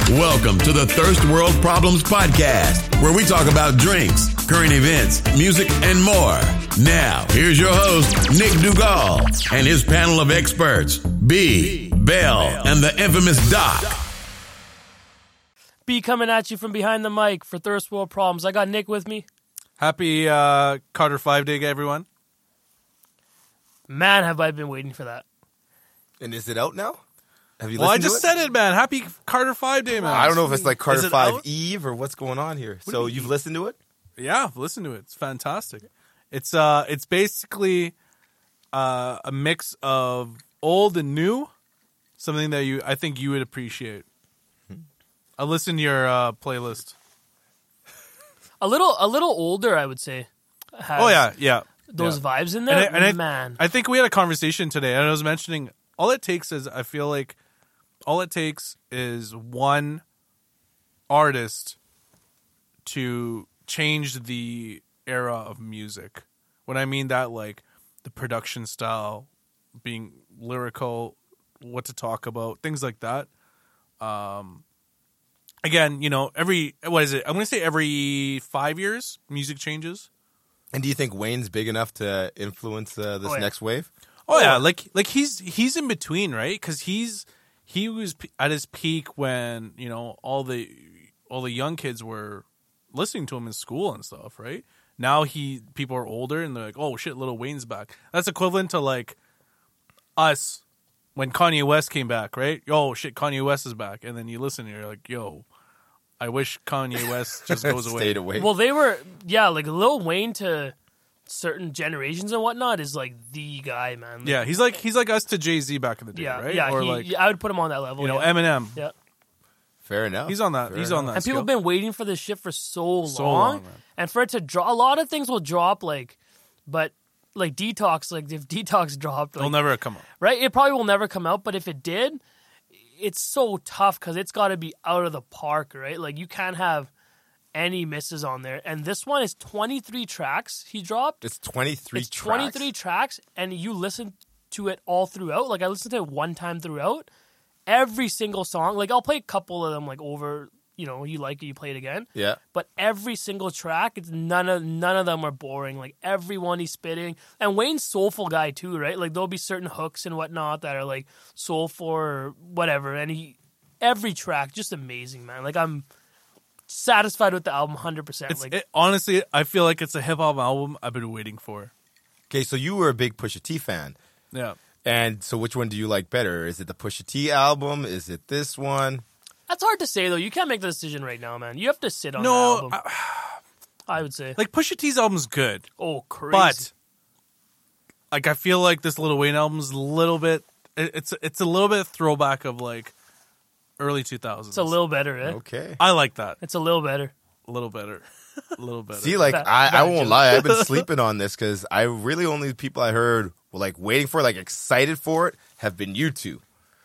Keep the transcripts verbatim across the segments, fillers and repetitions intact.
Welcome to the Thirst World Problems Podcast, where we talk about drinks, current events, music, and more. Now, here's your host, Nick Dugal, and his panel of experts, B, Bell, and the infamous Doc. B coming at you from behind the mic for Thirst World Problems. I got Nick with me. Happy uh, Carter five Day, everyone. Man, have I been waiting for that. And is it out now? Have you Well, I listened just to it? said it, man. Happy Carter five Day, man. I don't know if it's like Carter Is it five out? Eve or what's going on here. What So do you you've mean? listened to it? Yeah, listen to it. It's fantastic. It's uh, it's basically uh, a mix of old and new. Something that you, I think, you would appreciate. I listened to your uh, playlist. A little, a little older, I would say. Has Oh yeah, yeah. those yeah. vibes in there. And I, and I- Man, I think we had a conversation today, and I was mentioning all it takes is I feel like all it takes is one artist to change the era of music. When I mean that, like the production style, being lyrical, what to talk about, things like that. Um, again, you know, every what is it? I'm going to say every five years, music changes. And do you think Wayne's big enough to influence uh, this Oh, yeah. next wave? Oh yeah, like like he's he's in between, right? Because he's he was p- at his peak when you know all the all the young kids were listening to him in school and stuff, right? Now he people are older and they're like, oh shit, Lil Wayne's back. That's equivalent to like us when Kanye West came back, right? Oh shit, Kanye West is back, and then you listen and you're like, yo, I wish Kanye West just goes away. Stayed away. well, they were, yeah, like Lil Wayne to certain generations and whatnot is like the guy, man. Like, Yeah, he's like he's like us to Jay-Z back in the day, yeah, right? yeah. Or he, like I would put him on that level. you know yeah. Eminem. Yeah. Fair enough. He's on that. Fair he's on that. And people have scale. been waiting for this shit for so, So long, long, man. and for it to drop, a lot of things will drop, like, but like Detox, like if Detox dropped, It'll like, never come up. right, it probably will never come out. But if it did, it's so tough because it's got to be out of the park, right? Like you can't have any misses on there. And this one is twenty-three tracks he dropped. It's twenty-three It's tracks. twenty-three tracks, and you listen to it all throughout. Like I listened to it one time throughout. Every single song, like I'll play a couple of them, like over. You know, you like it, you play it again. Yeah. But every single track, it's none of none of them are boring. Like everyone he's spitting, and Wayne's soulful guy too, right? Like there'll be certain hooks and whatnot that are like soulful or whatever, and he every track just amazing, man. Like I'm satisfied with the album, hundred percent. It's Like it, honestly, I feel like it's a hip hop album I've been waiting for. Okay, so you were a big Pusha T fan. Yeah, And so which one do you like better? Is it the Pusha T album? Is it this one? that's hard to say though. You can't make the decision right now, man. You have to sit on the no, album. I, I would say. like Pusha T's album's good, oh, crazy. but like I feel like this Lil Wayne album's a little bit. It, it's it's a little bit throwback of like early two thousands. It's a little better, eh? Okay. I like that. It's a little better. A little better. A little better. See, like, Bad- I, I bad won't joke. lie. I've been sleeping on this because I really only people I heard were, like, waiting for, like, excited for it have been you two.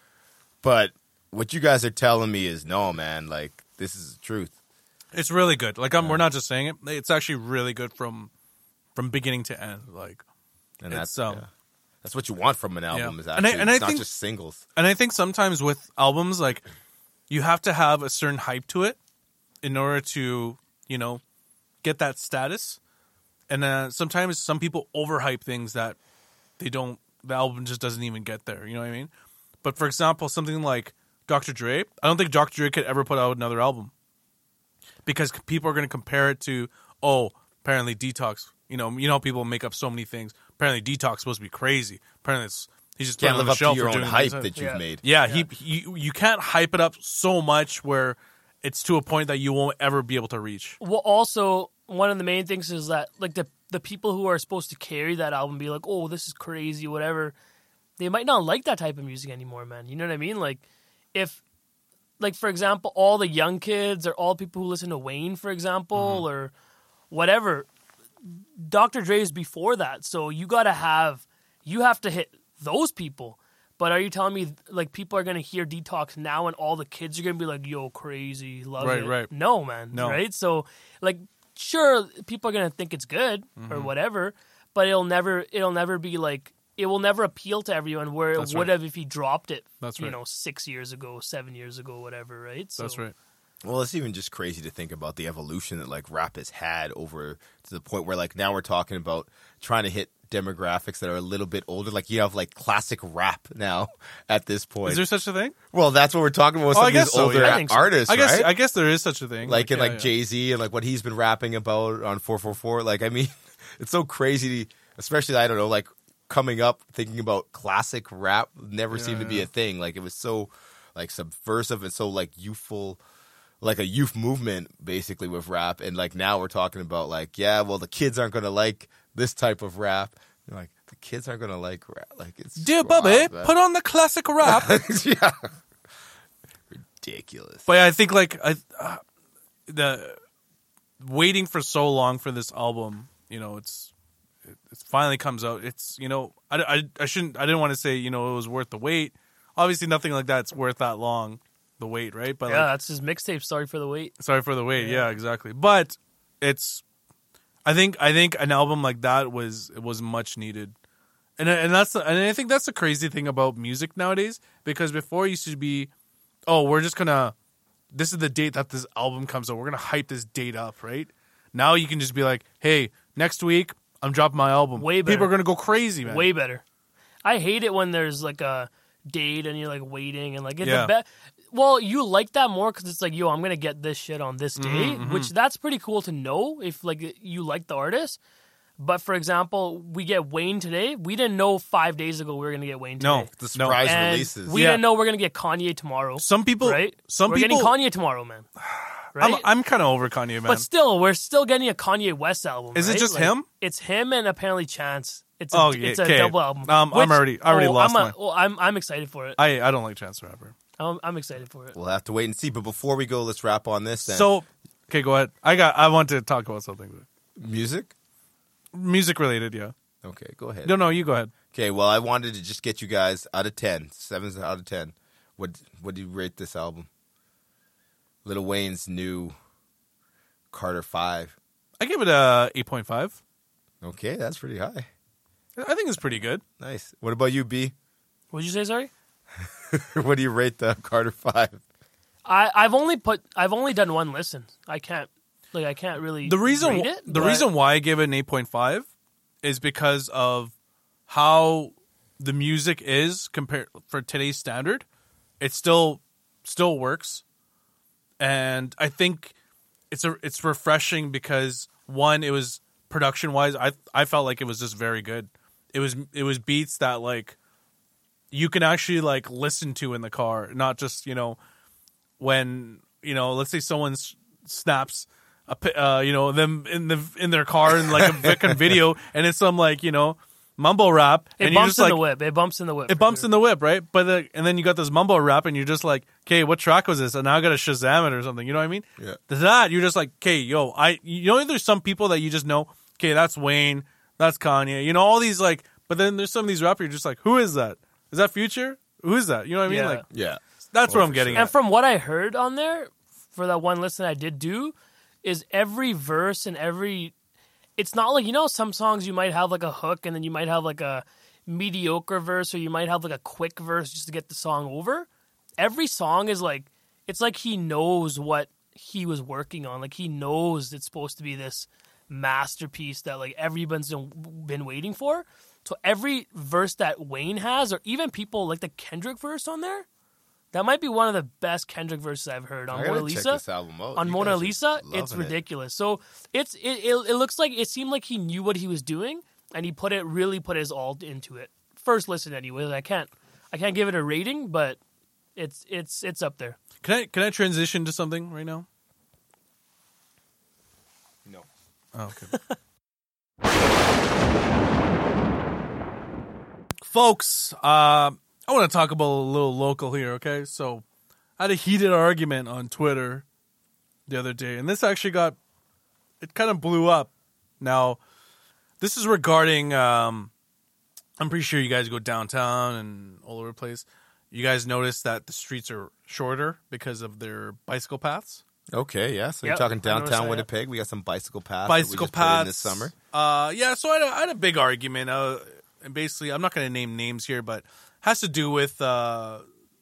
But what you guys are telling me is, no, man, like, this is the truth. It's really good. Like I'm, we're not just saying it. It's actually really good from from beginning to end. Like, And It's, that's, um, yeah. That's what you want from an album Yeah. is And I- actually and I it's not think- just singles. and I think sometimes with albums, like you have to have a certain hype to it in order to, you know, get that status. And uh, sometimes some people overhype things that they don't. The album just doesn't even get there. You know what I mean? But for example, something like Doctor Dre, I don't think Doctor Dre could ever put out another album because people are going to compare it to, oh, apparently Detox. You know, you know, how people make up so many things. Apparently Detox is supposed to be crazy. Apparently it's, he's just Can't put it on live the up to shelf your for own doing hype things. that you've Yeah. made. Yeah, he you, you can't hype it up so much where it's to a point that you won't ever be able to reach. Well, also one of the main things is that like the the people who are supposed to carry that album be like, oh, this is crazy, whatever. They might not like that type of music anymore, man. You know what I mean? Like, if, like for example, all the young kids or all people who listen to Wayne, for example, or whatever, Doctor Dre is before that, so you gotta have, you have to hit those people. But are you telling me like people are gonna hear Detox now and all the kids are gonna be like, yo, crazy, love Right, it? right. No, man. No. Right? So like, sure, people are gonna think it's good or whatever, but it'll never, it'll never be like it will never appeal to everyone where That's it would right. have if he dropped it. That's you right. know, six years ago, seven years ago, whatever. Right. So, That's right. Well, it's even just crazy to think about the evolution that like rap has had over to the point where like now we're talking about trying to hit demographics that are a little bit older. Like you have like classic rap now at this point. Is there such a thing? Well, that's what we're talking about with Oh, some I of these guess so, older yeah. I think so. artists, I guess right? I guess there is such a thing. like in yeah, like yeah. Jay-Z and like what he's been rapping about on four four four. Like, I mean, it's so crazy, to, especially, I don't know, like coming up thinking about classic rap never Yeah, seemed to be yeah. a thing. Like it was so like subversive and so like youthful, like a youth movement basically with rap. And like now we're talking about like, yeah, well, the kids aren't going to like this type of rap. You're like, the kids aren't going to like rap. Like it's Dear wow, Bubby, man. put on the classic rap. yeah. Ridiculous. But I think like I, uh, the waiting for so long for this album, you know, it's it, it finally comes out. It's you know, I, I, I shouldn't I didn't want to say you know it was worth the wait. Obviously, nothing like that's worth that long, the wait, right? But yeah, like, that's his mixtape. Sorry for the wait. sorry for the wait. Yeah. Yeah, exactly. But it's, I think I think an album like that was it was much needed. And and that's and I think that's the crazy thing about music nowadays, because before it used to be, oh, we're just gonna, this is the date that this album comes out. We're gonna hype this date up, right? Now you can just be like, hey, next week I'm dropping my album. Way better. People are gonna go crazy, man. Way better. I hate it when there's like a date and you're like waiting and like it's Yeah. a be- well, you like that more because it's like, yo, I'm gonna get this shit on this day, Mm-hmm, which that's pretty cool to know if like you like the artist. But for example, we get Wayne today. We didn't know five days ago we were gonna get Wayne today. No, The no. surprise And releases. we Yeah. didn't know we're gonna get Kanye tomorrow. Some people, right? some we're people. getting Kanye tomorrow, man. Right? I'm I'm kind of over Kanye, man. but still, we're still getting a Kanye West album. Is it right? just Like, him? It's him and apparently Chance. It's a, Oh, yeah, it's a okay. double album. Um, I'm Which- already- I already oh, lost I'm, a- my- oh, I'm I'm excited for it. I I don't like Chance the Rapper. I'm, I'm excited for it. We'll have to wait and see. But before we go, let's wrap on this then. So, okay, go ahead. I got. I want to talk about something. music? Music related, yeah. Okay, go ahead. No, no, you go ahead. Okay, well, I wanted to just get you guys out of ten. Seven's out of ten. What what do you rate this album? Lil Wayne's new Carter Five. I give it a eight point five. Okay, that's pretty high. I think it's pretty good. Nice. What about you, B? What'd you say? Sorry. What do you rate the Carter Five? I I've only put I've only done one listen. I can't like I can't really The reason rate it, the but- reason why I gave it an eight point five is because of how the music is compared for today's standard. It still still works, and I think it's a it's refreshing because one, it was production wise. I I felt like it was just very good. It was it was beats that like you can actually like listen to in the car, not just you know when you know let's say someone s- snaps a pi- uh, you know them in the in their car in like a fucking video, and it's some like you know mumble rap, It and you're bumps just in like the whip. It bumps in the whip. it for bumps sure. in the whip, right? But the, and then you got this mumble rap, and you're just like, okay, what track was this? And now I got to Shazam it or something. You know what I mean? Yeah. That you're just like, okay, yo, I you know there's some people that you just know, okay, that's Wayne, that's Kanye, you know all these like, but then there's some of these rappers you're just like, who is that? Is that Future? Who is that? You know what I mean? Yeah. Like Yeah. that's Oh, what I'm for getting sure. And at. from what I heard on there, for that one listen I did do, is every verse and every. It's not like, you know, some songs you might have like a hook and then you might have like a mediocre verse or you might have like a quick verse just to get the song over. Every song is like, it's like he knows what he was working on. Like he knows it's supposed to be this masterpiece that like everyone's been waiting for. So every verse that Wayne has, or even people like the Kendrick verse on there, that might be one of the best Kendrick verses I've heard on I gotta Mona check Lisa. this album out. On You Mona guys are Lisa, it's loving it. ridiculous. So it's it, it. It looks like it seemed like he knew what he was doing, and he put it really put his all into it. First listen, anyway. I can't I can't give it a rating, but it's it's it's up there. Can I can I transition to something right now? No. Oh, okay. Folks, uh, I want to talk about a little local here, okay? So, I had a heated argument on Twitter the other day, and this actually got, it kind of blew up. Now, this is regarding, um, I'm pretty sure you guys go downtown and all over the place. You guys notice that the streets are shorter because of their bicycle paths? Okay, yeah. So Yep, you're talking I noticed downtown that. Winnipeg. We got some bicycle paths. Bicycle that we just put in paths this summer. Uh, yeah, so I had, a, I had a big argument. Uh, and basically, I'm not going to name names here, but has to do with uh,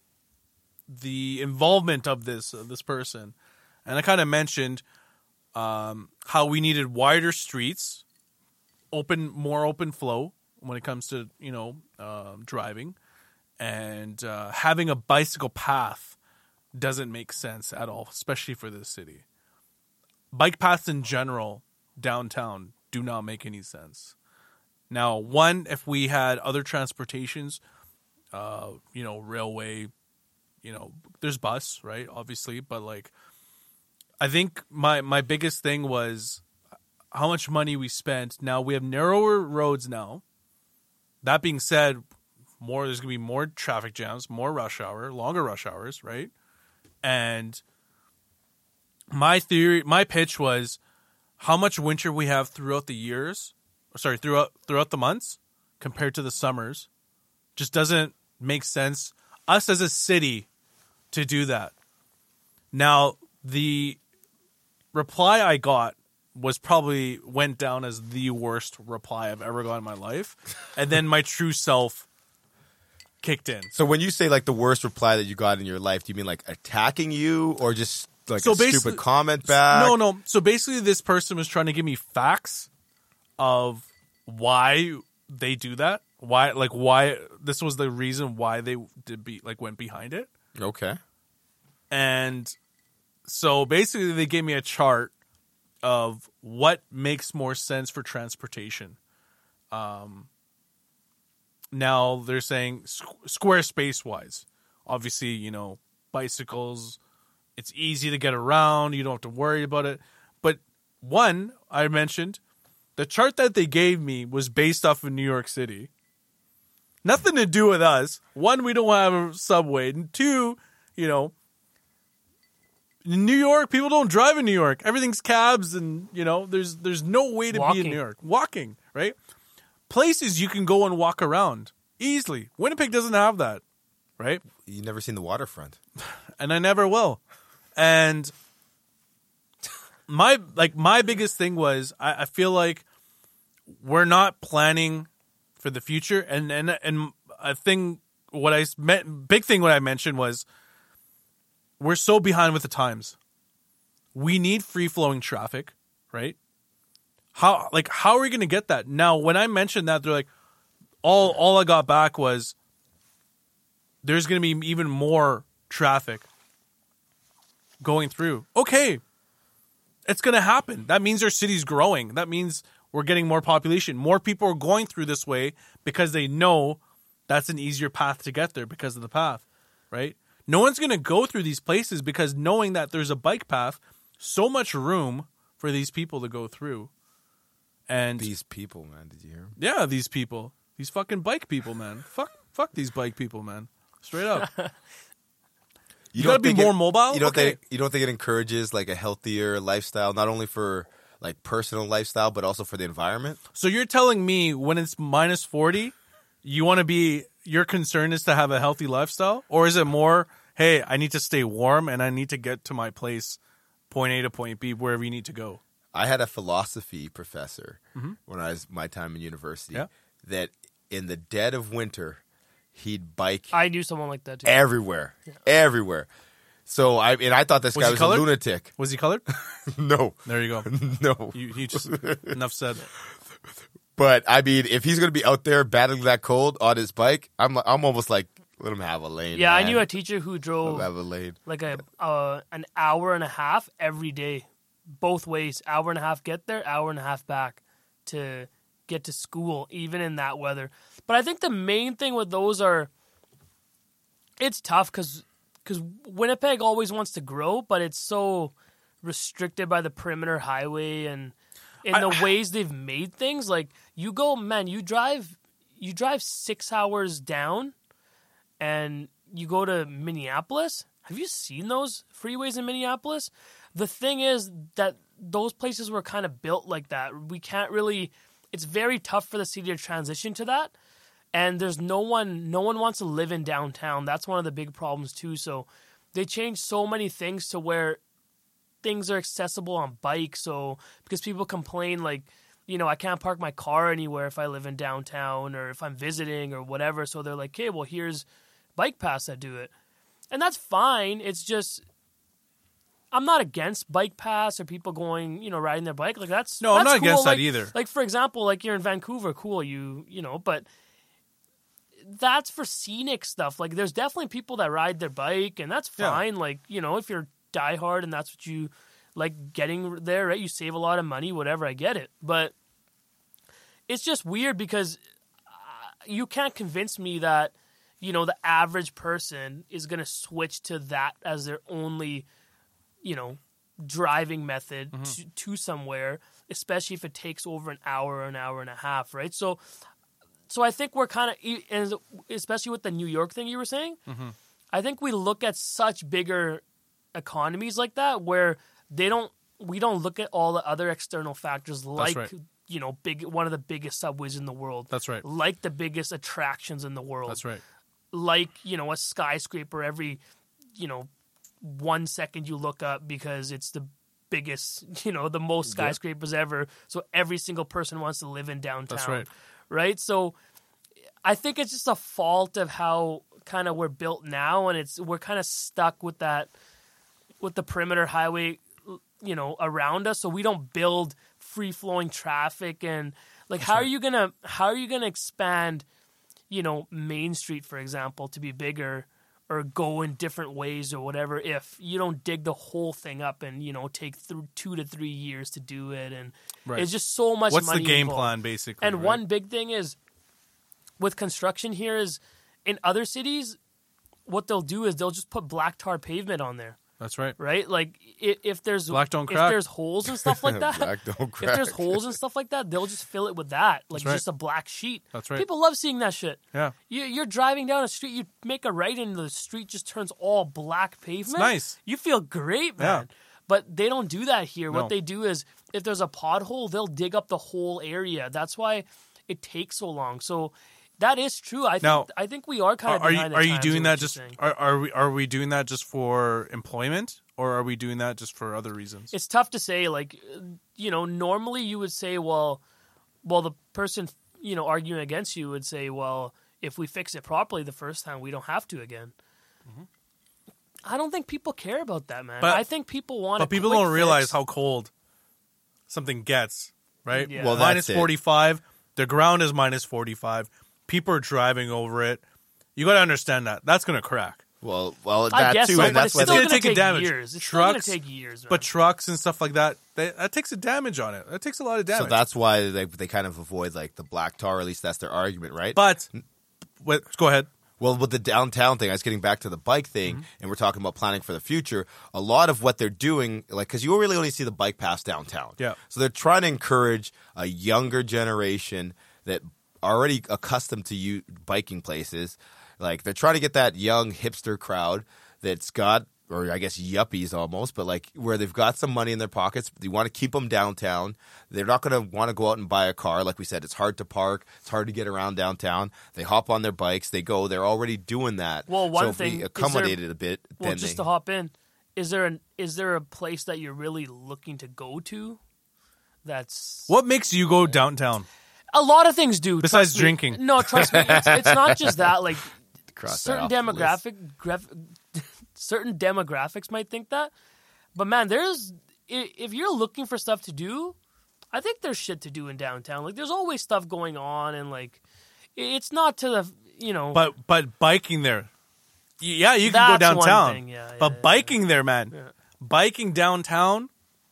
the involvement of this of this person. And I kind of mentioned um, how we needed wider streets, open, more open flow when it comes to, you know, uh, driving, and uh, having a bicycle path doesn't make sense at all, especially for this city. Bike paths in general downtown do not make any sense. Now, one, if we had other transportations, uh, you know, railway, you know, there's bus, right? Obviously, but like, I think my my biggest thing was how much money we spent. Now we have narrower roads now. That being said, more there's gonna be more traffic jams, more rush hour, longer rush hours, right? And my theory, my pitch was how much winter we have throughout the years, sorry, throughout throughout the months compared to the summers, just doesn't make sense. Us as a city to do that. Now, the reply I got was probably went down as the worst reply I've ever got in my life. And then my true self kicked in. So when you say like the worst reply that you got in your life, do you mean like attacking you or just like So a basically- stupid comment back? No, no. So basically, this person was trying to give me facts of why they do that. Why, like, why this was the reason why they did be like went behind it. Okay. And so basically, they gave me a chart of what makes more sense for transportation. Um, now they're saying squ- square space wise. Obviously, you know, bicycles, it's easy to get around. You don't have to worry about it. But one, I mentioned, the chart that they gave me was based off of New York City. Nothing to do with us. One, we don't have a subway. And two, you know, in New York, people don't drive in New York. Everything's cabs, and you know, there's there's no way to Walking. be in New York. Walking, right? Places you can go and walk around easily. Winnipeg doesn't have that, right? You never seen the waterfront. And I never will. And my like my biggest thing was I, I feel like we're not planning for the future, and and and a thing what I meant big thing what I mentioned was we're so behind with the times. We need free flowing traffic, right? How like how are we going to get that? Now, when I mentioned that, they're like, all all I got back was there's going to be even more traffic going through. Okay, it's going to happen. That means our city's growing. That means we're getting more population. More people are going through this way because they know that's an easier path to get there because of the path, right? No one's going to go through these places because knowing that there's a bike path, so much room for these people to go through. And These people, man, did you hear 'em? yeah, these people, these fucking bike people, man. Fuck, fuck these bike people, man. Straight up. You, don't gotta be think more it- mobile. You don't Okay. think you don't think it encourages like a healthier lifestyle, not only for like personal lifestyle, but also for the environment? So you're telling me when it's minus forty, you want to be, your concern is to have a healthy lifestyle? Or is it more, hey, I need to stay warm and I need to get to my place, point A to point B, wherever you need to go? I had a philosophy professor when I was my time in university Yeah. that in the dead of winter, he'd bike I knew someone like that too. everywhere, everywhere. So I and I thought this Was guy he was colored? a lunatic. Was he colored? No, There you go. no. You, you just, enough said. But I mean, if he's gonna be out there battling that cold on his bike, I'm I'm almost like let him have a lane. Yeah, I man. knew a teacher who Let him drove have a lane. like a uh, an hour and a half every day, both ways. Hour and a half get there, hour and a half back to get to school, even in that weather. But I think the main thing with those are, it's tough because because Winnipeg always wants to grow, but it's so restricted by the perimeter highway and in the ways they've made things. Like you go, man, you drive you drive six hours down, and you go to Minneapolis. Have you seen those freeways in Minneapolis? The thing is that those places were kind of built like that. We can't really. It's very tough for the city to transition to that. And there's no one, no one wants to live in downtown. That's one of the big problems too. So they changed so many things to where things are accessible on bikes. So because people complain like you know, I can't park my car anywhere if I live in downtown or if I'm visiting or whatever. So they're like, okay, well, here's bike paths that do it. And that's fine. It's just, I'm not against bike paths or people going, you know, riding their bike. Like that's No, I'm that's not against cool. that Like- either. Like, for example, like you're in Vancouver, cool, you, you know, but that's for scenic stuff. Like there's definitely people that ride their bike and that's Yeah. fine. Like, you know, if you're diehard and that's what you like getting there, right? You save a lot of money, whatever, I get it. But it's just weird because uh, you can't convince me that, you know, the average person is going to switch to that as their only, you know, driving method Mm-hmm. to, to somewhere, especially if it takes over an hour or an hour and a half, right? So, so I think we're kind of, and especially with the New York thing you were saying, Mm-hmm. I think we look at such bigger economies like that where they don't, we don't look at all the other external factors like, right. you know, big one of the biggest subways in the world. That's right. Like the biggest attractions in the world. That's right. Like, you know, a skyscraper every, you know, one second you look up because it's the biggest, you know, the most skyscrapers ever. So every single person wants to live in downtown. That's right. Right? So I think it's just a fault of how kind of we're built now, and it's we're kind of stuck with that, with the perimeter highway, you know, around us. So we don't build free flowing traffic and like how right. are you gonna how are you gonna expand, you know, Main Street, for example, to be bigger or go in different ways or whatever if you don't dig the whole thing up and, you know, take th- two to three years to do it. And Right. it's just so much What's money the game involved. plan, basically? And right? one big thing is with construction here is in other cities, what they'll do is they'll just put black tar pavement on there. That's right. Right? Like if, if there's Black don't if crack. there's holes and stuff like that, Black don't if there's crack. holes and stuff like that, they'll just fill it with that, like That's right. just a black sheet. That's right. People love seeing that shit. Yeah. You, you're driving down a street, you make a right, and the street just turns all black pavement. nice. You feel great, man. Yeah. But they don't do that here. No. What they do is, if there's a pothole, they'll dig up the whole area. That's why it takes so long. So that is true. I think Now, I think we are kind of Are you behind the are you times doing in that what you're just saying. are, are we are we doing that just for employment, or are we doing that just for other reasons? It's tough to say. Like, you know, normally you would say, well, well, the person, you know, arguing against you would say, well, if we fix it properly the first time, we don't have to again. I don't think people care about that, man. But- I think people want. But a people quick don't realize fix. how cold something gets, right? Yeah. Well, minus that's it. forty-five. The ground is minus forty-five. People are driving over it. You got to understand that. That's going to crack. Well, well, I that guess too, so, and but that's it's why still they, gonna going to take a take damage. years. It's Trucks- still going to take years, man. But trucks and stuff like that, they, that takes a damage on it. That takes a lot of damage. so that's why they they kind of avoid like the black tar. At least that's their argument, right? But wait, go ahead. Well, with the downtown thing, I was getting back to the bike thing, Mm-hmm. and we're talking about planning for the future. A lot of what they're doing, like, because you really only see the bike paths downtown. Yeah. So they're trying to encourage a younger generation that already accustomed to you biking places. Like, they're trying to get that young hipster crowd that's got, or I guess yuppies almost, but like where they've got some money in their pockets. They want to keep them downtown. They're not going to want to go out and buy a car. Like we said, it's hard to park. It's hard to get around downtown. They hop on their bikes. They go. They're already doing that. Well, one so if thing- we is accommodate there- it a bit, well, then just they, to hop in, is there an is there a place that you're really looking to go to? That's What makes you go downtown? a lot of things do. Besides trust me. drinking. No, trust me, it's, it's not just that. Like cross that certain off the list. demographic, graph, certain demographics might think that, but man, there's i- if you're looking for stuff to do, I think there's shit to do in downtown. Like there's always stuff going on, and like i- it's not to the you know. But but biking there, y- yeah, you can go That's one downtown. thing, yeah, but yeah, yeah. biking there, man, biking downtown.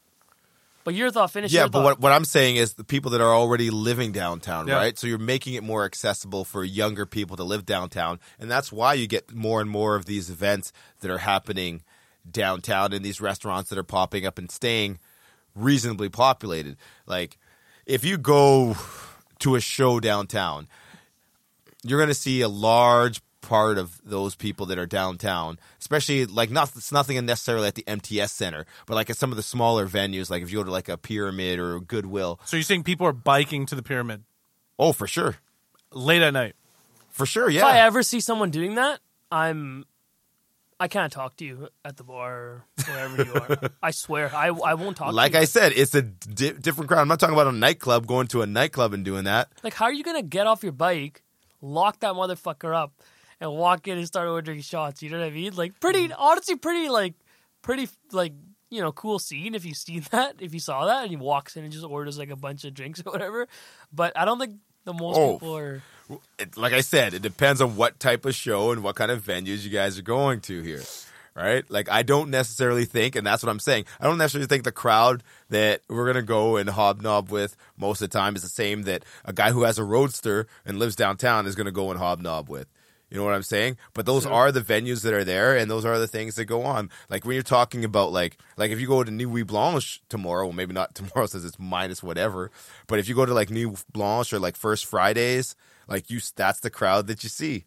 but your thought, finish. Yeah, your but thought. what, what I'm saying is the people that are already living downtown, Yeah. right? So you're making it more accessible for younger people to live downtown. And that's why you get more and more of these events that are happening downtown and these restaurants that are popping up and staying reasonably populated. Like, if you go to a show downtown, you're going to see a large part of those people that are downtown, especially like not it's nothing necessarily at the M T S Center, but like at some of the smaller venues, like if you go to like a Pyramid or a Goodwill. So you're saying people are biking to the pyramid Oh, for sure, late at night? for sure, If I yeah. ever see someone doing that, I'm I can't talk to you at the bar or wherever you are. I swear, I I won't talk. Like to you. I said, it's a di- different crowd. I'm not talking about a nightclub, going to a nightclub and doing that. Like, how are you gonna get off your bike, lock that motherfucker up, and walk in and start ordering shots? You know what I mean? Like, pretty, honestly, pretty, like, pretty, like, you know, cool scene if you seen that, if you saw that, and he walks in and just orders like a bunch of drinks or whatever. But I don't think the most Oh. people are. It, like I said, it depends on what type of show and what kind of venues you guys are going to here, right? Like, I don't necessarily think, and that's what I'm saying, I don't necessarily think the crowd that we're going to go and hobnob with most of the time is the same that a guy who has a roadster and lives downtown is going to go and hobnob with. You know what I'm saying? But those Sure. are the venues that are there, and those are the things that go on. Like, when you're talking about, like, like if you go to Nuit Blanche tomorrow, well, maybe not tomorrow since it's minus whatever, but if you go to, like, Nuit Blanche or, like, First Fridays, like, you, that's the crowd that you see.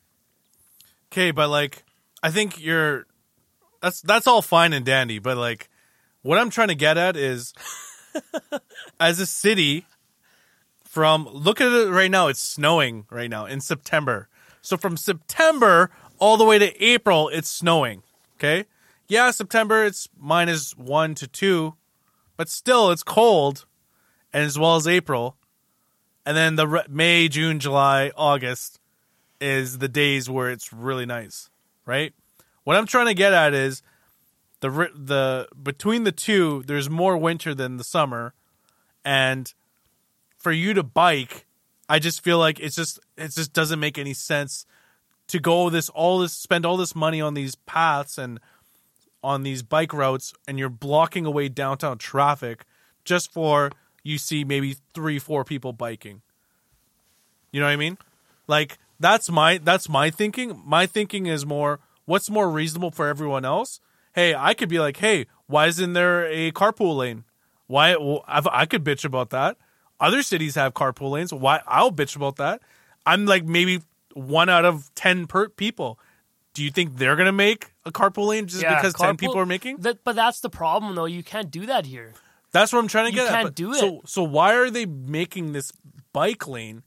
Okay, but like, I think you're. That's that's all fine and dandy, but like, what I'm trying to get at is, as a city, from look at it right now, it's snowing right now in September. So from September all the way to April, it's snowing. Okay, yeah, September it's minus one to two, but still it's cold, and as well as April, and then the re- May, June, July, August is the days where it's really nice, right? What I'm trying to get at is the the between the two, there's more winter than the summer, and for you to bike, I just feel like it's just it just doesn't make any sense to go this all this spend all this money on these paths and on these bike routes, and you're blocking away downtown traffic just for you see maybe three, four people biking. You know what I mean? Like that's my that's my thinking. My thinking is more, what's more reasonable for everyone else? Hey, I could be like, hey, why isn't there a carpool lane? Why? Well, I've, I could bitch about that. Other cities have carpool lanes. Why? I'll bitch about that. I'm like maybe one out of ten per people. Do you think they're gonna make a carpool lane just Yeah, because ten carpool- people are making? That, but that's the problem, though. You can't do that here. That's what I'm trying to You get at. can't But- do So, it. so why are they making this bike lane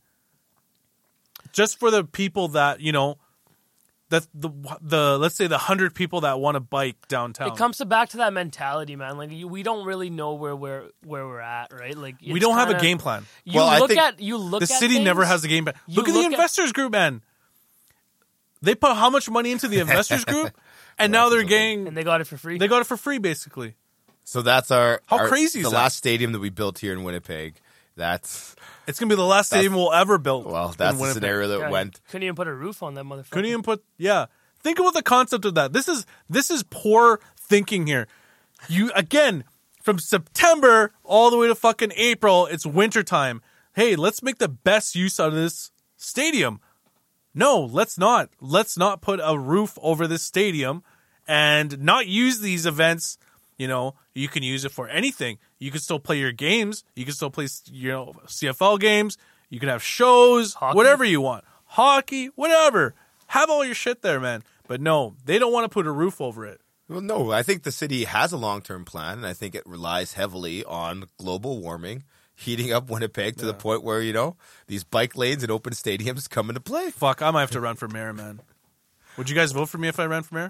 just for the people that, you know, that the the let's say the hundred people that want to bike downtown? It comes to back to that mentality, man. Like you, we don't really know where we're where we're at, right? Like we it's don't have a kinda- game plan. You Well, I look think at you look. The at city things, never has a game plan. you Look at the look at- investors group, man. They put how much money into the investors group, and now they're getting and they got it for free. they got it for free, basically. So that's our How our- crazy is the that? last stadium that we built here in Winnipeg. That's It's gonna be the last That's- stadium we'll ever build. well, in that's the Winnipeg. scenario that Yeah, went. Couldn't even put a roof on that motherfucker. Couldn't even put. Yeah, think about the concept of that. This is this is poor thinking here. You again from September all the way to fucking April. It's winter time. Hey, let's make the best use out of this stadium. No, let's not. Let's not put a roof over this stadium and not use these events. You know, you can use it for anything. You can still play your games. You can still play, you know, C F L games. You can have shows, Hockey. whatever you want. Hockey, whatever. Have all your shit there, man. But no, they don't want to put a roof over it. Well, no, I think the city has a long-term plan, and I think it relies heavily on global warming heating up Winnipeg to the point where, you know, these bike lanes and open stadiums come into play. Fuck, I might have to run for mayor, man. Would you guys vote for me if I ran for mayor?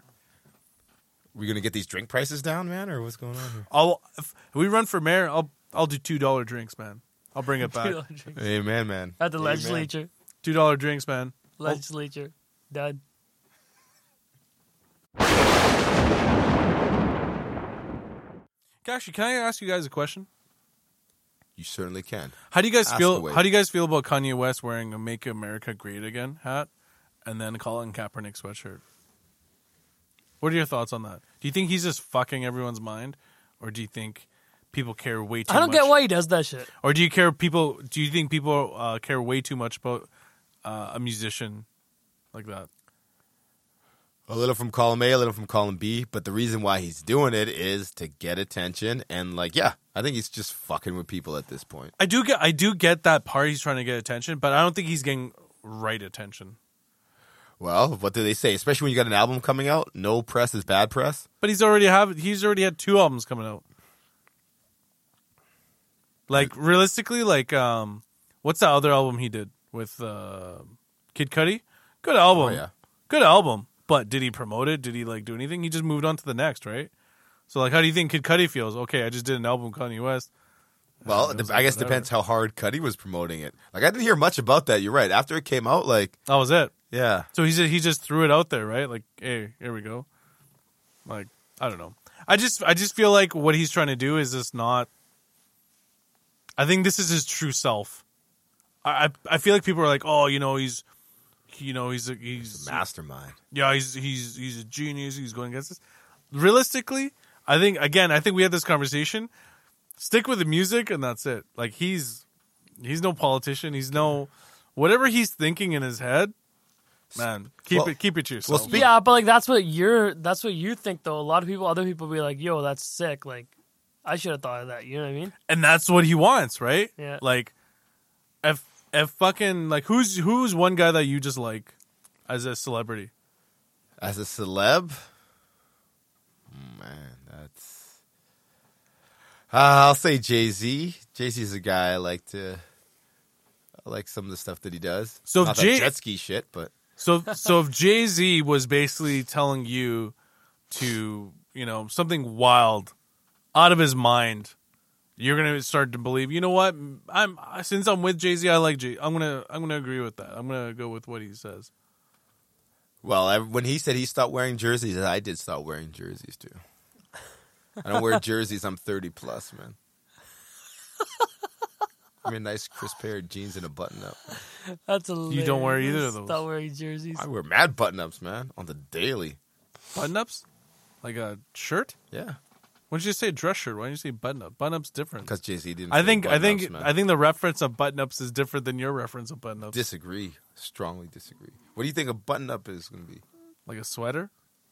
We gonna get these drink prices down, man, or what's going on here? I'll if we run for mayor. I'll I'll do two dollar drinks, man. I'll bring it back. Amen, man. At the Amen. legislature. Two dollar drinks, man. Legislature. Done. Actually, can I ask you guys a question? You certainly can. How do you guys Ask feel? away. How do you guys feel about Kanye West wearing a "Make America Great Again" hat and then Colin Kaepernick sweatshirt? What are your thoughts on that? Do you think he's just fucking everyone's mind, or do you think people care way too much? I don't get why he does that shit. Or do you care people? Do you think people uh, care way too much about uh, a musician like that? A little from column A, a little from column B, but the reason why he's doing it is to get attention, and like, yeah, I think he's just fucking with people at this point. I do get. I do get that part. He's trying to get attention, but I don't think he's getting right attention. Well, what do they say? Especially when you got an album coming out, no press is bad press. But he's already have. He's already had two albums coming out. Like realistically, like um, what's the other album he did with uh, Kid Cudi? Good album. Oh, yeah. Good album. But did he promote it? Did he like do anything? He just moved on to the next, right? So like, how do you think Kid Cudi feels? Okay, I just did an album with Kanye West. Well, it was I like guess it whatever. depends how hard Cudi was promoting it. Like I didn't hear much about that. You're right. After it came out, like That was it. yeah, So he just he just threw it out there, right? Like, hey, here we go. Like, I don't know. I just I just feel like what he's trying to do is just not. I think this is his true self. I I, I feel like people are like, oh, you know, he's, you know, he's a, he's mastermind. yeah, he's he's he's a genius. He's going against this. Realistically, I think again, I think we had this conversation. Stick with the music, and that's it. Like he's he's no politician. He's no whatever he's thinking in his head. Man, keep Well- it keep it to yourself. well, speak- Yeah, but like that's what you're that's what you think though. A lot of people, other people, be like, "Yo, that's sick." Like, I should have thought of that. You know what I mean? and that's what he wants, right? Yeah. Like, if if fucking like who's who's one guy that you just like as a celebrity? As a celeb, man, that's. Uh, I'll say Jay Z. Jay Z is a guy I like to. I like some of the stuff that he does. So if Not Jay- that jet ski shit, but So so if Jay Z was basically telling you to you know something wild, out of his mind, you're gonna start to believe. You know what? I'm since I'm with Jay Z, I like Jay. I'm gonna I'm gonna agree with that. I'm gonna go with what he says. well, I, when he said he stopped wearing jerseys, I did stop wearing jerseys too. I don't wear jerseys. I'm thirty plus, man. Give me a nice crisp pair of jeans and a button up. That's hilarious. You don't wear either of those. Stop wearing jerseys. I wear mad button ups, man, on the daily. Button ups, like a shirt. Yeah, Why did you say dress shirt? Why didn't you say button up? Button up's different. because Jay Z didn't. I say think I think button-ups, man. I think the reference of button ups is different than your reference of button ups. disagree. Strongly disagree. What do you think a button up is going to be? Like a sweater.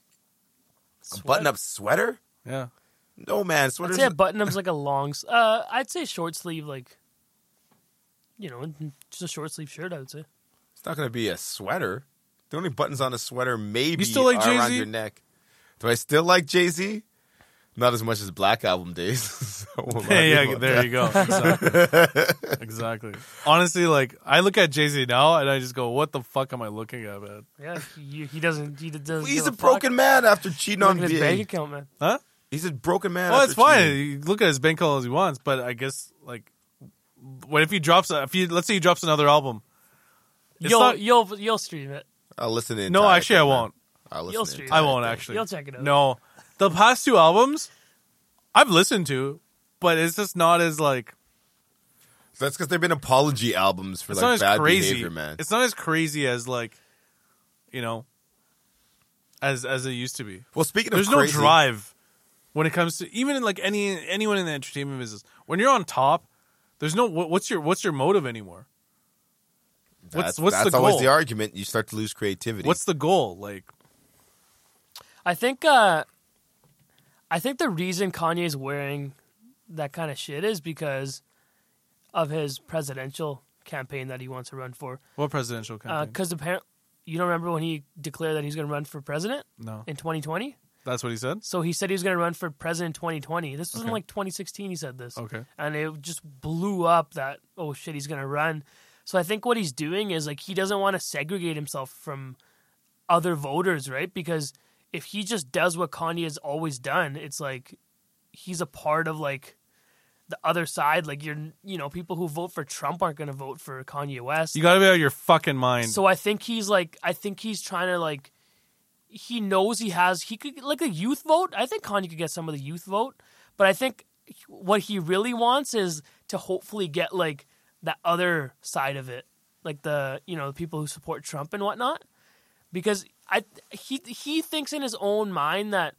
A button up sweater? Yeah. No, man. I'd Sweaters. say a button up's like a long. s- Uh, I'd say short sleeve, like, you know, just a short sleeve shirt. I would say. It's not going to be a sweater. The only buttons on a sweater maybe You still like are around Jay-Z? your neck. Do I still like Jay Z? Not as much as Black Album days. So we'll not yeah, give yeah, up there that. you go. Exactly. exactly. Honestly, like I look at Jay Z now and I just go, "What the fuck am I looking at, man?" Yeah, he, he doesn't. He doesn't. He's give a fuck. broken man after cheating Look on at his V bank A. account, man. Huh? He's a broken man. Well, after it's fine. cheating. You look at his bank account as he wants, but I guess like, what if he drops? A, if he let's say he drops another album, It's You'll not- you'll you'll stream it. I'll listen to it. no, actually, I won't. I'll listen You'll to the stream I it. entire won't thing. actually. You'll check it out. No, the past two albums, I've listened to, but it's just not as like That's because they've been apology albums for it's like not as bad crazy. behavior, man. It's not as crazy as like, you know, as as it used to be. Well, speaking There's of no crazy, drive when it comes to even in like any anyone in the entertainment business. When you're on top, there's no what, what's your what's your motive anymore? What's that's, what's that's the always goal? the argument. You start to lose creativity. What's the goal? Like, I think. Uh, I think the reason Kanye's wearing that kind of shit is because of his presidential campaign that he wants to run for. what presidential campaign? Because apparently, you don't remember when he declared that he's going to run for president no, in twenty twenty. that's what he said. So he said he was going to run for president in twenty twenty. This was in Okay. like twenty sixteen. He said this. Okay. And it just blew up that, oh shit, he's going to run. So I think what he's doing is like he doesn't want to segregate himself from other voters, right? Because if he just does what Kanye has always done, it's like he's a part of like the other side. Like you're, you know, people who vote for Trump aren't going to vote for Kanye West. You got to be out of your fucking mind. So I think he's like, I think he's trying to like, he knows he has, he could, like a youth vote. I think Kanye could get some of the youth vote. But I think what he really wants is to hopefully get like that other side of it. Like the, you know, the people who support Trump and whatnot. Because I, he, he thinks in his own mind that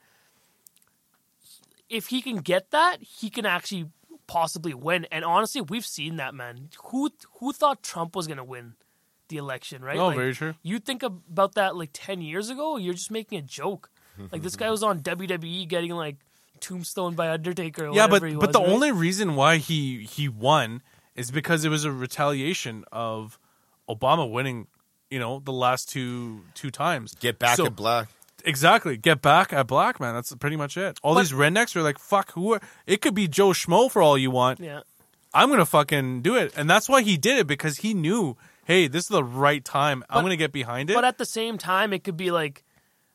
if he can get that, he can actually possibly win. And honestly, we've seen that, man. Who, who thought Trump was going to win the election, right? Oh, Like, very true. You think about that like ten years ago, you're just making a joke. Like this guy was on W W E getting like tombstone by Undertaker. Or Yeah, but whatever he but was, the right? only reason why he he won is because it was a retaliation of Obama winning, you know, the last two two times. Get back So- at black. Exactly. Get back at black, man. That's pretty much it. All But- these rednecks are like, fuck, who are, it could be Joe Schmo for all you want. yeah. I'm going to fucking do it. And that's why he did it, because he knew, hey, this is the right time. I'm But- going to get behind it. But at the same time, it could be like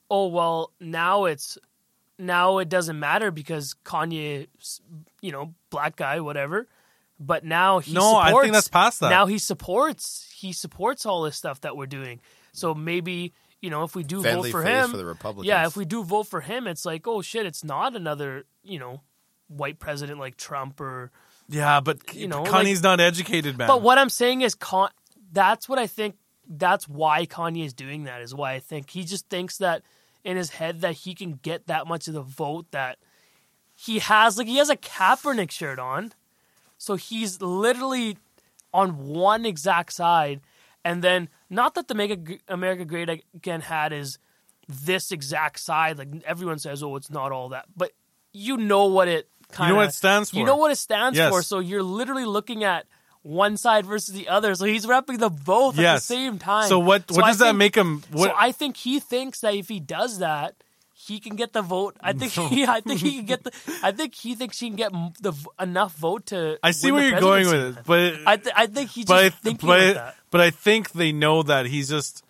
oh well, now it's now it doesn't matter because Kanye, you know, black guy, whatever. But now he No, supports, I think that's past that. Now he supports he supports all this stuff that we're doing. So maybe, you know, if we do Friendly vote for face him, for the Republicans. yeah, if we do vote for him, it's like, oh shit, it's not another, you know, white president like Trump or. Yeah, but You know, Kanye's like- not educated, man. But what I'm saying is, Con- that's what I think. That's why Kanye is doing that. Is why I think he just thinks that in his head that he can get that much of the vote that he has. Like he has a Kaepernick shirt on, so he's literally on one exact side. And then, not that the Make America Great Again hat is this exact side. Like everyone says, oh, it's not all that, but you know what it. Kinda, You know what it stands for. You know what it stands Yes. for. So you're literally looking at one side versus the other. So he's repping them both at Yes. the same time. So what? What I does that think- make him? What, So I think he thinks that if he does that, he can get the vote. I think he. I think he can get the. I think he thinks he can get m- the v- enough vote to. I see win where the you're going with presidency. it, but I th- I think he's just but I, thinking but, like that. but I think they know that he's just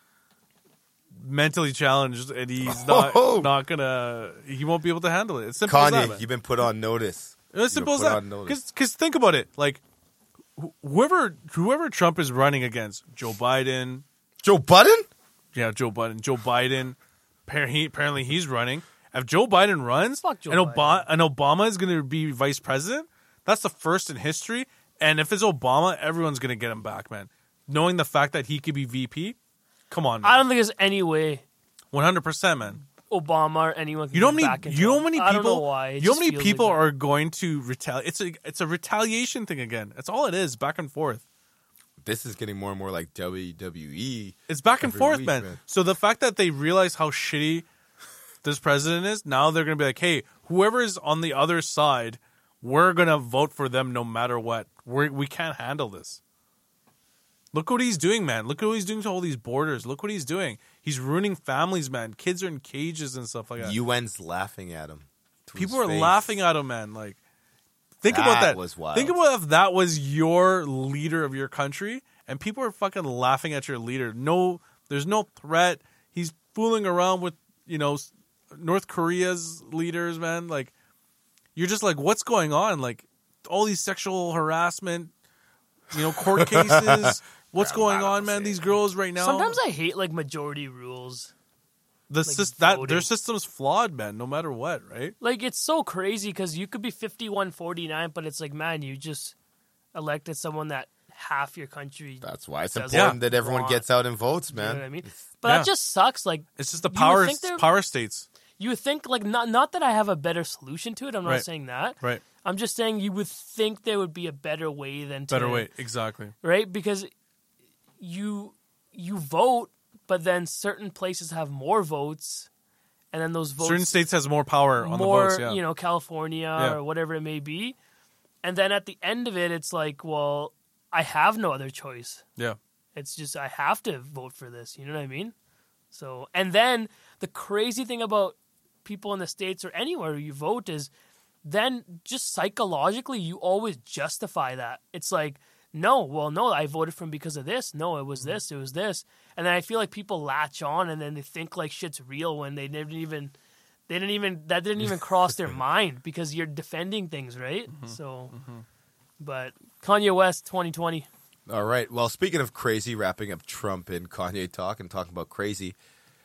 mentally challenged and he's not Oh. not gonna. He won't be able to handle it. It's simple as that, Kanye, man. you've been put on notice. It's You've simple as been put that. on notice. Because think about it, like wh- whoever whoever Trump is running against, Joe Biden, Joe Budden? yeah, Joe Biden, Joe Biden. Appar- he- Apparently, he's running. If Joe Biden runs, Fuck Joe and Obama Biden. and Obama is going to be vice president, that's the first in history. And if it's Obama, everyone's going to get him back, man. Knowing the fact that he could be V P, come on, I man. don't think there's any way one hundred percent, man. Obama or anyone can You know how get many? back into You know him. how many I don't people? know why. It You know how just many feels people like that. are going to retaliate? It's a it's a retaliation thing again. That's all it is. Back and forth. This is getting more and more like W W E. It's back and Every forth, week, man. man. So the fact that they realize how shitty this president is, now they're going to be like, hey, whoever is on the other side, we're going to vote for them no matter what. We we can't handle this. Look what he's doing, man. Look what he's doing to all these borders. Look what he's doing. He's ruining families, man. Kids are in cages and stuff like that. U N's laughing at him. to People his are face. laughing at him, man. Like, think That about that. was wild. Think about if that was your leader of your country, and people are fucking laughing at your leader. No, there's no threat. He's fooling around with, you know, North Korea's leaders, man. Like, you're just like, what's going on? Like, all these sexual harassment, you know, court cases. What's Yeah, going I'm not on, gonna man? say These it. girls right now. Sometimes I hate like majority rules. the like, sys- that voting. their system's flawed, man. No matter what, right? Like it's so crazy because you could be fifty-one forty-nine, but it's like, man, you just elected someone that half your country. That's why it's doesn't important that everyone want. gets out and votes, You know man. what I mean? But Yeah. that just sucks. Like It's just the You would power think they're- power states, you would think, like not not that I have a better solution to it. I'm not Right. saying that. right? I'm just saying you would think there would be a better way than to, Better way, exactly. right? Because you you vote, but then certain places have more votes, and then those votes Certain states has more power on more, the votes. Yeah. you know, California Yeah. or whatever it may be. And then at the end of it, it's like, well, I have no other choice. yeah. It's just I have to vote for this. You know what I mean? So, and then the crazy thing about people in the States or anywhere you vote is then just psychologically you always justify that. It's like, no, well, no, I voted for him because of this. No, it was this, it was this. And then I feel like people latch on and then they think like shit's real when they didn't even, they didn't even, that didn't even cross their mind because you're defending things, right? So, but Kanye West twenty twenty. All right. Well, speaking of crazy, wrapping up Trump and Kanye talk and talking about crazy.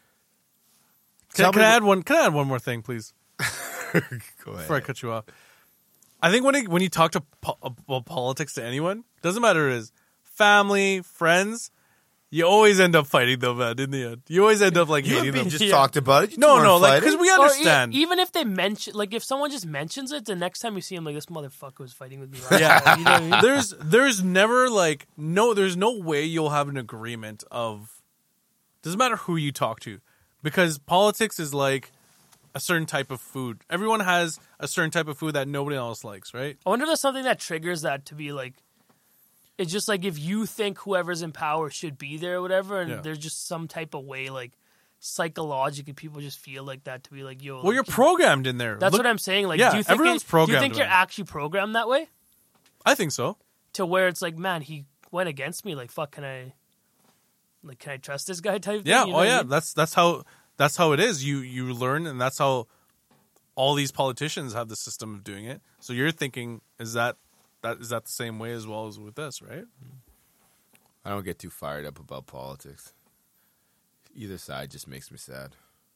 Can, Tell can me I what- add one? Can I add one more thing, please? Go Before I ahead. cut you off, I think when it, when you talk to po- about politics to anyone, doesn't matter who it is, family, friends, you always end up fighting them, man. In the end, you always end up like You hating and me them. just Yeah. talked about it. You No, two no, weren't like fighting. because we Or e- understand. even if they mention, like, if someone just mentions it, the next time you see him, like, this motherfucker was fighting with me. Right Yeah. now. You know what I mean? there's there's never like no there's no way you'll have an agreement of doesn't matter who you talk to because politics is like a certain type of food. Everyone has a certain type of food that nobody else likes, right? I wonder if there's something that triggers that to be like, it's just like if you think whoever's in power should be there or whatever, and Yeah. there's just some type of way, like, psychologically, people just feel like that to be like, yo. Well, like, you're you- programmed in there. That's Look- what I'm saying. Like, yeah, do you think everyone's it- Do programmed you think in you're that. actually programmed that way? I think so. To where it's like, man, he went against me. Like, fuck, can I, like, can I trust this guy? Type. Yeah. Thing? You know oh what I yeah. mean? That's that's how that's how it is. You you learn, and that's how all these politicians have the system of doing it. So you're thinking, is that that is that the same way as well as with this, right? I don't get too fired up about politics. Either side just makes me sad.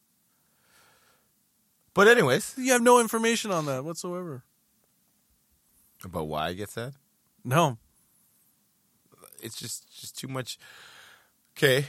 But anyways, You have no information on that whatsoever. about why I get sad, No. it's just just too much. Okay.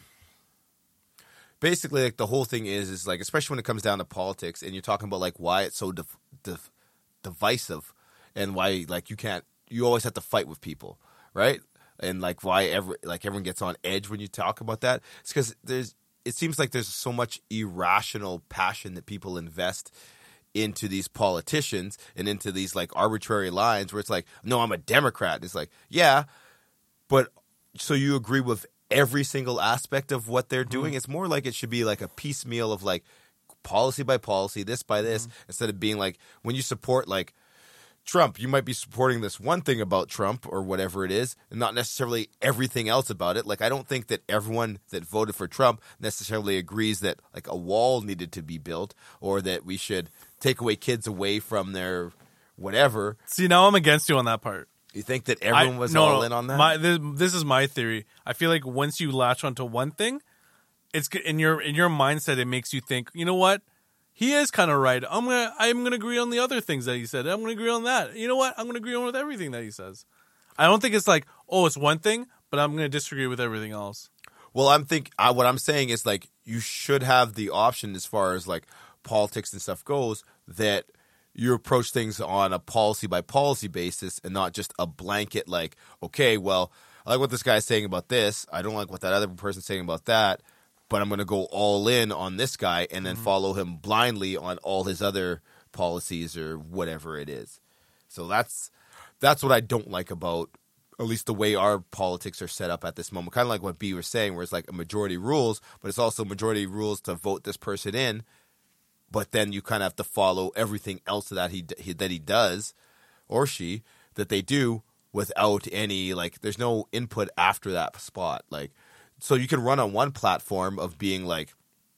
Basically, like the whole thing is, is like, especially when it comes down to politics, and you're talking about like why it's so div- div- divisive, and why like you can't, you always have to fight with people, right? And like why ever like everyone gets on edge when you talk about that. It's because there's, it seems like there's so much irrational passion that people invest into these politicians and into these like arbitrary lines where it's like, no, I'm a Democrat. It's like, yeah, but so you agree with every single aspect of what they're doing? Mm-hmm. It's more like it should be like a piecemeal of like policy by policy, this by this, mm-hmm. instead of being like, when you support like Trump, you might be supporting this one thing about Trump or whatever it is, and not necessarily everything else about it. Like, I don't think that everyone that voted for Trump necessarily agrees that like a wall needed to be built, or that we should take away kids away from their whatever. See, now I'm against you on that part. You think that everyone I, was no, all no, in on that? My, this, this is my theory. I feel like once you latch onto one thing, it's in your in your mindset. It makes you think, you know what? He is kind of right. I'm gonna I'm gonna agree on the other things that he said. I'm gonna agree on that. You know what? I'm gonna agree on with everything that he says. I don't think it's like, oh, it's one thing, but I'm gonna disagree with everything else. Well, I'm think I, what I'm saying is like you should have the option as far as like politics and stuff goes, that you approach things on a policy by policy basis and not just a blanket like, okay, well, I like what this guy's saying about this. I don't like what that other person's saying about that, but I'm going to go all in on this guy and then mm-hmm. follow him blindly on all his other policies or whatever it is. So that's that's what I don't like about at least the way our politics are set up at this moment. Kind of like what B was saying, where it's like a majority rules, but it's also majority rules to vote this person in. But then you kind of have to follow everything else that he, he that he does, or she, that they do without any, like, there's no input after that spot. Like, so you can run on one platform of being like,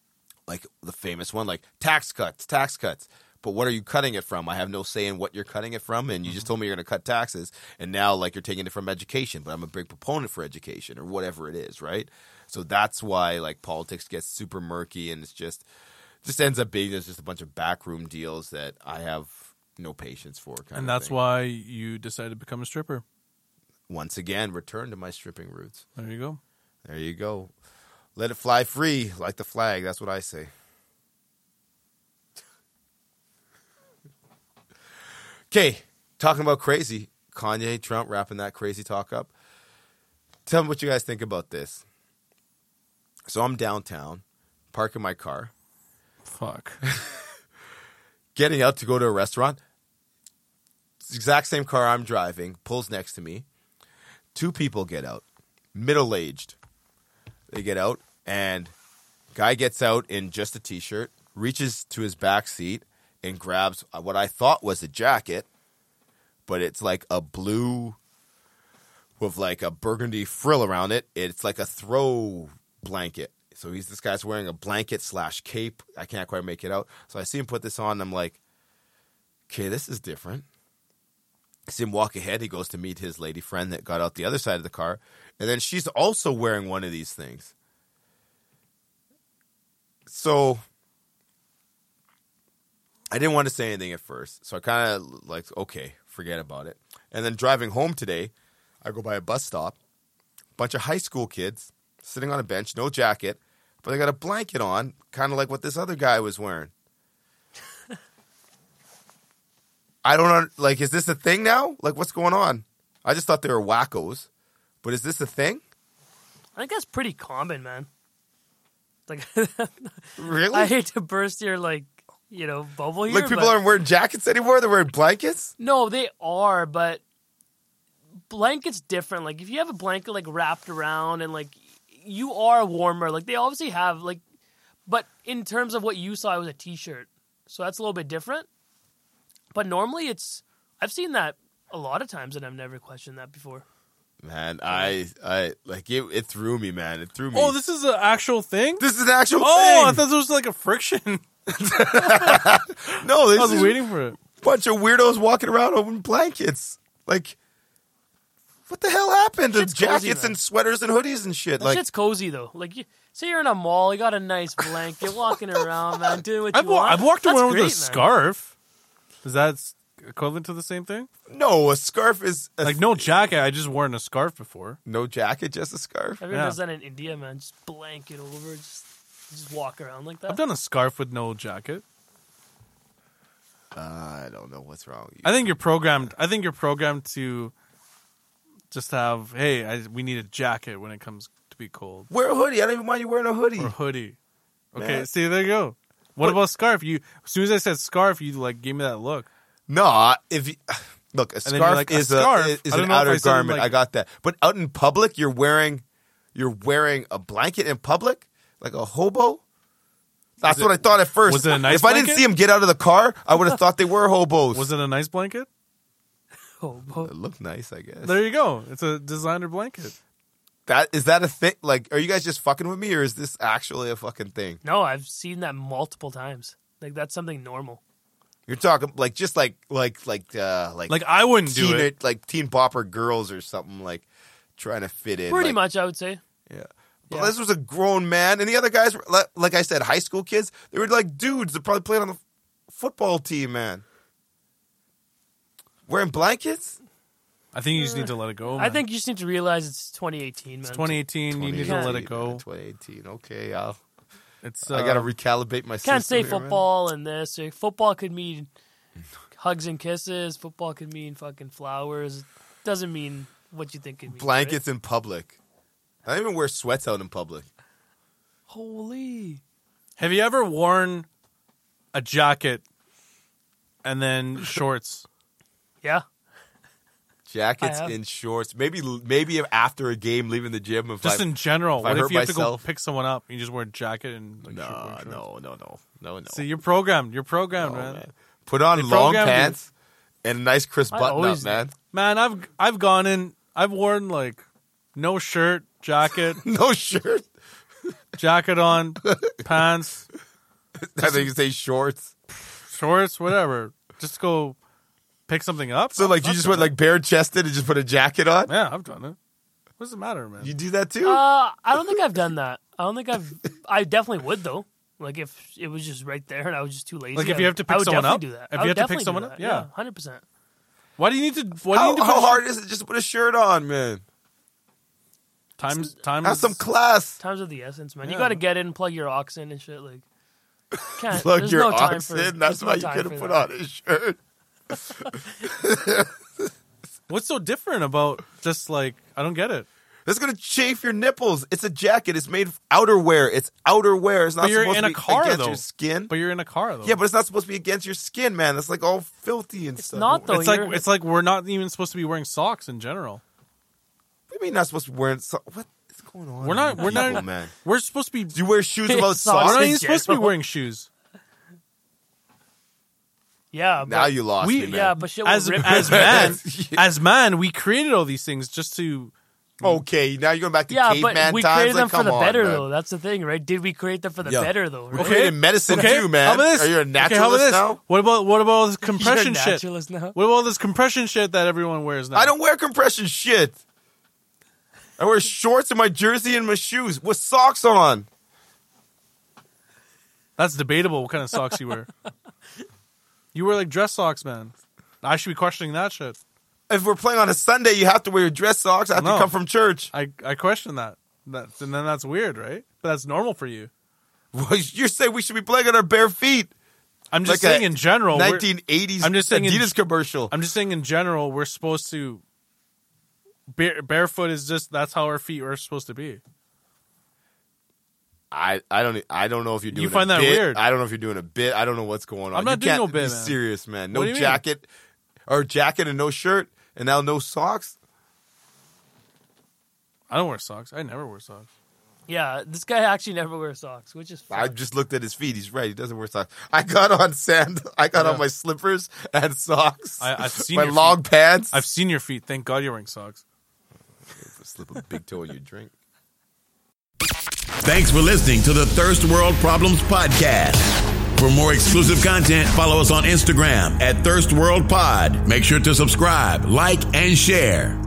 like the famous one, like tax cuts, tax cuts. But what are you cutting it from? I have no say in what you're cutting it from. And you just told me you're going to cut taxes. And now, like, you're taking it from education. But I'm a big proponent for education or whatever it is, right? So that's why, like, politics gets super murky, and it's just just ends up being there's just a bunch of backroom deals that I have no patience for. Kind and of that's thing. why you decided to become a stripper. Once again, return to my stripping roots. There you go. There you go. Let it fly free like the flag. That's what I say. Okay, talking about crazy. Kanye, Trump wrapping that crazy talk up. Tell me what you guys think about this. So I'm downtown, parking my car. Fuck. Getting out to go to a restaurant. It's the exact same car I'm driving. Pulls next to me. Two people get out. Middle-aged. They get out, and guy gets out in just a T-shirt, reaches to his back seat, and grabs what I thought was a jacket, but it's like a blue with like a burgundy frill around it. It's like a throw blanket. So he's this guy's wearing a blanket slash cape. I can't quite make it out. So I see him put this on, and I'm like, okay, this is different. I see him walk ahead. He goes to meet his lady friend that got out the other side of the car. And then she's also wearing one of these things. So I didn't want to say anything at first. So I kind of like, okay, forget about it. And then driving home today, I go by a bus stop. Bunch of high school kids sitting on a bench, no jacket, but they got a blanket on, kind of like what this other guy was wearing. I don't know, like, is this a thing now? Like, what's going on? I just thought they were wackos, but is this a thing? I think that's pretty common, man. Like, really? I hate to burst your, like, you know, bubble here. Like, people but... aren't wearing jackets anymore? They're wearing blankets? No, they are, but blankets different. Like, if you have a blanket, like, wrapped around and, like, you are warmer. Like, they obviously have, like, but in terms of what you saw, it was a T-shirt. So that's a little bit different. But normally it's, I've seen that a lot of times and I've never questioned that before. Man, I, I like it. It threw me, man. It threw me. Oh, this is an actual thing. this is an actual Oh, I thing. thought it was like a friction. no, I this was is waiting for it. a bunch of weirdos walking around over blankets. Like, what the hell happened to Shit's cozy, jackets man. and sweaters and hoodies and shit? That Like, shit's cozy though. Like, you, say you're in a mall, you got a nice blanket, walking around, man, doing what you I've, wa- want. I've walked That's around with great, a man. scarf. Is that s- equivalent to the same thing? no, a scarf is a Like no jacket. I just worn a scarf before. no jacket, just a scarf. Everyone Yeah. does that in India, man. Just blanket over, just just walk around like that. I've done a scarf with no jacket. Uh, I don't know what's wrong with you. I think you're programmed. I think you're programmed to just have. Hey, I, we need a jacket when it comes to be cold Wear a hoodie. I don't even mind you wearing a hoodie. or hoodie. Okay, Man. see there you go. What about scarf? You as soon as I said scarf, you like gave me that look. No, I- if you, look, a then you're scarf like, a is scarf? a is I don't an know if outer I said, garment. like- I got that. But out in public, you're wearing you're wearing a blanket in public, like a hobo. That's Was what it- I thought at first. was it a nice if I didn't blanket? see him get out of the car, I would have thought they were hobos. Was it a nice blanket? Oh, oh. It looked nice, I guess. There you go. It's a designer blanket. That is that a thing? Like, are you guys just fucking with me, or is this actually a fucking thing? No, I've seen that multiple times. Like that's something normal. You're talking like just like like like uh like Like I wouldn't do teen it. like teen bopper girls or something, like trying to fit in. Pretty like, much, I would say. Yeah. But Yeah. this was a grown man, and the other guys were, like- like I said, high school kids. They were like dudes that probably played on the f- football team, man. Wearing blankets? I think you just need to let it go. I man. think you just need to realize it's twenty eighteen, man. it's twenty eighteen. You need to let it go. twenty eighteen. Okay, I'll, It's. Uh, I got to recalibrate my Can't say system here, man. football and this. Or football could mean hugs and kisses. Football could mean fucking flowers. Doesn't mean what you think it means. Blankets in public. I don't even wear sweats out in public. right? Holy. Have you ever worn a jacket and then shorts? Yeah. Jackets I have. in shorts. Maybe maybe after a game, leaving the gym. If Just I, in general. if I What hurt if you have myself- to go pick someone up? You just wear a jacket and like no, short- shorts? no, no, no, no, no. See, you're programmed. You're programmed, No, man. man. Put on They long programmed you. pants and a nice crisp I button up, always- man. Man, I've I've gone in. I've worn like no shirt, jacket, No shirt. jacket on, pants, I think you say shorts. shorts, whatever. Just go pick something up. So like you I've just done went like bare chested and just put a jacket on. it. Yeah, I've done it. What does it matter, man? You do that too? Uh, I don't think I've done that. I don't think I've. I definitely would though. Like if it was just right there and I was just too lazy. Like, if I- you have to I pick would someone definitely up? do that. If I you would have to pick definitely do someone that. up? Yeah. hundred percent. Why do you need to? Why do you how need to? how put- hard is it just to put a shirt on, man? Times time. Have is- some class. Times of the essence, man. You Yeah. got to get in, plug your aux in and shit. Like, can't, Plug there's your no ox time for, in. That's there's no why you time could for have put that. on a shirt. What's so different about just like I don't get it? That's gonna chafe your nipples. It's a jacket. It's made of outerwear. It's outerwear. It's not But you're supposed in to a be car, against though. your skin. But you're in a car though. Yeah, but it's not supposed to be against your skin, man. That's like all filthy and It's stuff. not, though. it's like you're- it's like we're not even supposed to be wearing socks in general. What do you mean not supposed to be wearing? So- what is going on? We're not. with We're people, not. man. We're supposed to be. Do you wear shoes without Socks We're socks? not in even supposed to be general. wearing shoes. Yeah, but, Now you lost We- me, man. yeah, but shit As will rip as you. man, Yeah. as man, we created all these things just to. Okay, now you're going back to Yeah, caveman but we times. created them like, for come the on, better, man. though. That's the thing, right? Did we create them for the Yeah. better, though? Right? We created medicine too, How man. about this? Are you a Okay, how about naturalist this? now? What about what about all this You're a compression shit? naturalist now. What about all this compression shit that everyone wears now? I don't wear compression shit. I wear shorts and my jersey and my shoes with socks on. That's debatable. What kind of socks you wear? You wear like dress socks, man. I should be questioning that shit. If we're playing on a Sunday, you have to wear your dress socks after No. you come from church. I I question that. That and then that's weird, right? But that's normal for you. Well, you're saying we should be playing on our bare feet. I'm just Like a saying in general. we're- nineteen eighties I'm just saying in- Adidas commercial. I'm just saying in general, we're supposed to. Bare, barefoot is just that's how our feet are supposed to be. I, I don't I don't know if you're doing You find a that bit. weird? I don't know if you're doing a bit. I don't know what's going on. I'm not you doing can't no bit, be man. serious, man. No What do you mean? jacket or jacket and no shirt and now no socks. I don't wear socks. I never wear socks. Yeah, this guy actually never wears socks, which is I fun. just looked at his feet. He's right. He doesn't wear socks. I got on sand. I got Yeah. on my slippers and socks. I- I've seen my your long pants. I've seen your feet. Thank God you're wearing socks. Slip a big toe in your drink. Thanks for listening to the Thirst World Problems Podcast. For more exclusive content, follow us on Instagram at Thirst World Pod. Make sure to subscribe, like, and share.